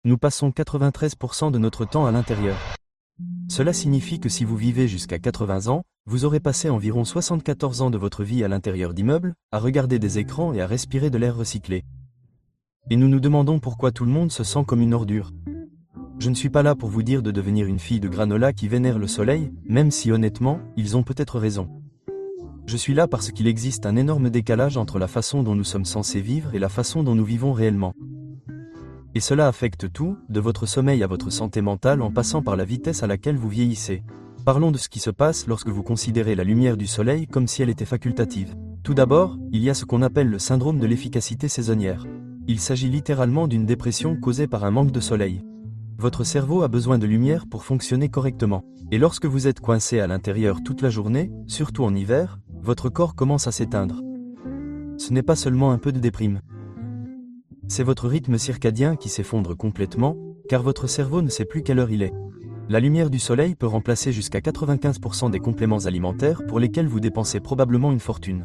Nous passons 93% de notre temps à l'intérieur. Cela signifie que si vous vivez jusqu'à 80 ans, vous aurez passé environ 74 ans de votre vie à l'intérieur d'immeubles, à regarder des écrans et à respirer de l'air recyclé. Et nous nous demandons pourquoi tout le monde se sent comme une ordure. Je ne suis pas là pour vous dire de devenir une fille de granola qui vénère le soleil, même si honnêtement, ils ont peut-être raison. Je suis là parce qu'il existe un énorme décalage entre la façon dont nous sommes censés vivre et la façon dont nous vivons réellement. Et cela affecte tout, de votre sommeil à votre santé mentale en passant par la vitesse à laquelle vous vieillissez. Parlons de ce qui se passe lorsque vous considérez la lumière du soleil comme si elle était facultative. Tout d'abord, il y a ce qu'on appelle le syndrome de l'efficacité saisonnière. Il s'agit littéralement d'une dépression causée par un manque de soleil. Votre cerveau a besoin de lumière pour fonctionner correctement. Et lorsque vous êtes coincé à l'intérieur toute la journée, surtout en hiver, votre corps commence à s'éteindre. Ce n'est pas seulement un peu de déprime. C'est votre rythme circadien qui s'effondre complètement, car votre cerveau ne sait plus quelle heure il est. La lumière du soleil peut remplacer jusqu'à 95% des compléments alimentaires pour lesquels vous dépensez probablement une fortune.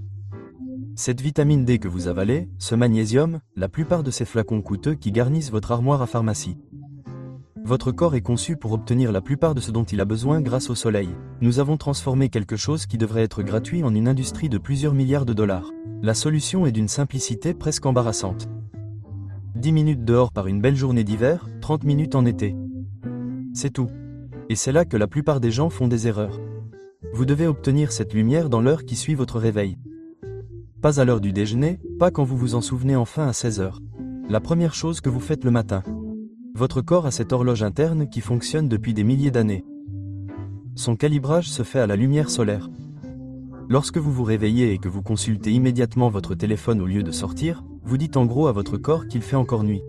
Cette vitamine D que vous avalez, ce magnésium, la plupart de ces flacons coûteux qui garnissent votre armoire à pharmacie. Votre corps est conçu pour obtenir la plupart de ce dont il a besoin grâce au soleil. Nous avons transformé quelque chose qui devrait être gratuit en une industrie de plusieurs milliards de dollars. La solution est d'une simplicité presque embarrassante. 10 minutes dehors par une belle journée d'hiver, 30 minutes en été. C'est tout. Et c'est là que la plupart des gens font des erreurs. Vous devez obtenir cette lumière dans l'heure qui suit votre réveil. Pas à l'heure du déjeuner, pas quand vous vous en souvenez enfin à 16 heures. La première chose que vous faites le matin. Votre corps a cette horloge interne qui fonctionne depuis des milliers d'années. Son calibrage se fait à la lumière solaire. Lorsque vous vous réveillez et que vous consultez immédiatement votre téléphone au lieu de sortir, vous dites en gros à votre corps qu'il fait encore nuit.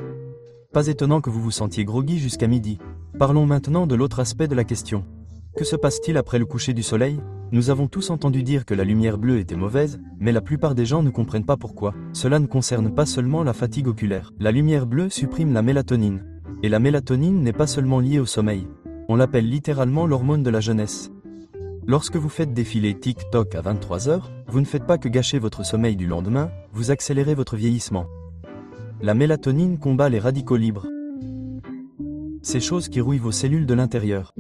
Pas étonnant que vous vous sentiez groggy jusqu'à midi. Parlons maintenant de l'autre aspect de la question. Que se passe-t-il après le coucher du soleil ? Nous avons tous entendu dire que la lumière bleue était mauvaise, mais la plupart des gens ne comprennent pas pourquoi. Cela ne concerne pas seulement la fatigue oculaire. La lumière bleue supprime la mélatonine. Et la mélatonine n'est pas seulement liée au sommeil. On l'appelle littéralement l'hormone de la jeunesse. Lorsque vous faites défiler TikTok à 23h, vous ne faites pas que gâcher votre sommeil du lendemain, vous accélérez votre vieillissement. La mélatonine combat les radicaux libres. Ces choses qui rouillent vos cellules de l'intérieur.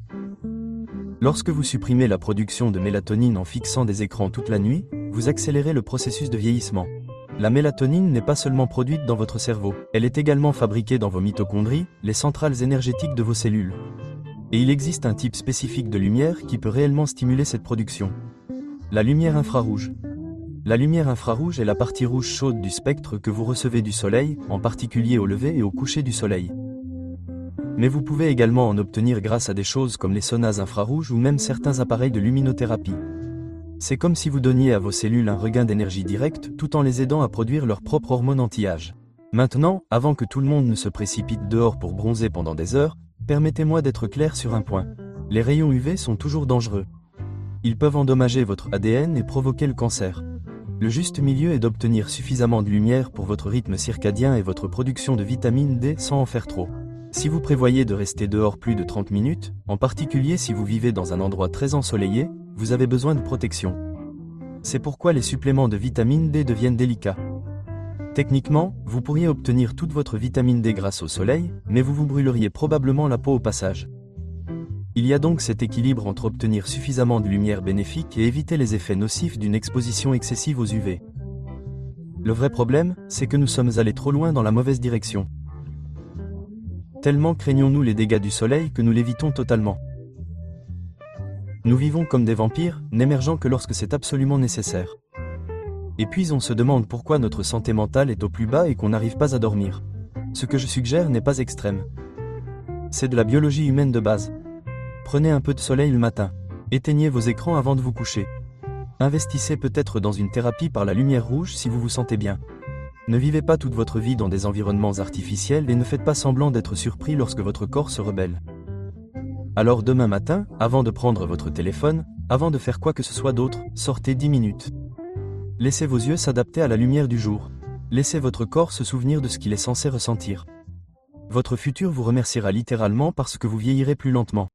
Lorsque vous supprimez la production de mélatonine en fixant des écrans toute la nuit, vous accélérez le processus de vieillissement. La mélatonine n'est pas seulement produite dans votre cerveau, elle est également fabriquée dans vos mitochondries, les centrales énergétiques de vos cellules. Et il existe un type spécifique de lumière qui peut réellement stimuler cette production. La lumière infrarouge. La lumière infrarouge est la partie rouge chaude du spectre que vous recevez du soleil, en particulier au lever et au coucher du soleil. Mais vous pouvez également en obtenir grâce à des choses comme les saunas infrarouges ou même certains appareils de luminothérapie. C'est comme si vous donniez à vos cellules un regain d'énergie directe tout en les aidant à produire leur propre hormone anti-âge. Maintenant, avant que tout le monde ne se précipite dehors pour bronzer pendant des heures, permettez-moi d'être clair sur un point. Les rayons UV sont toujours dangereux. Ils peuvent endommager votre ADN et provoquer le cancer. Le juste milieu est d'obtenir suffisamment de lumière pour votre rythme circadien et votre production de vitamine D sans en faire trop. Si vous prévoyez de rester dehors plus de 30 minutes, en particulier si vous vivez dans un endroit très ensoleillé, vous avez besoin de protection. C'est pourquoi les suppléments de vitamine D deviennent délicats. Techniquement, vous pourriez obtenir toute votre vitamine D grâce au soleil, mais vous vous brûleriez probablement la peau au passage. Il y a donc cet équilibre entre obtenir suffisamment de lumière bénéfique et éviter les effets nocifs d'une exposition excessive aux UV. Le vrai problème, c'est que nous sommes allés trop loin dans la mauvaise direction. Tellement craignons-nous les dégâts du soleil que nous l'évitons totalement. Nous vivons comme des vampires, n'émergeant que lorsque c'est absolument nécessaire. Et puis on se demande pourquoi notre santé mentale est au plus bas et qu'on n'arrive pas à dormir. Ce que je suggère n'est pas extrême. C'est de la biologie humaine de base. Prenez un peu de soleil le matin. Éteignez vos écrans avant de vous coucher. Investissez peut-être dans une thérapie par la lumière rouge si vous vous sentez bien. Ne vivez pas toute votre vie dans des environnements artificiels et ne faites pas semblant d'être surpris lorsque votre corps se rebelle. Alors demain matin, avant de prendre votre téléphone, avant de faire quoi que ce soit d'autre, sortez 10 minutes. Laissez vos yeux s'adapter à la lumière du jour. Laissez votre corps se souvenir de ce qu'il est censé ressentir. Votre futur vous remerciera littéralement parce que vous vieillirez plus lentement.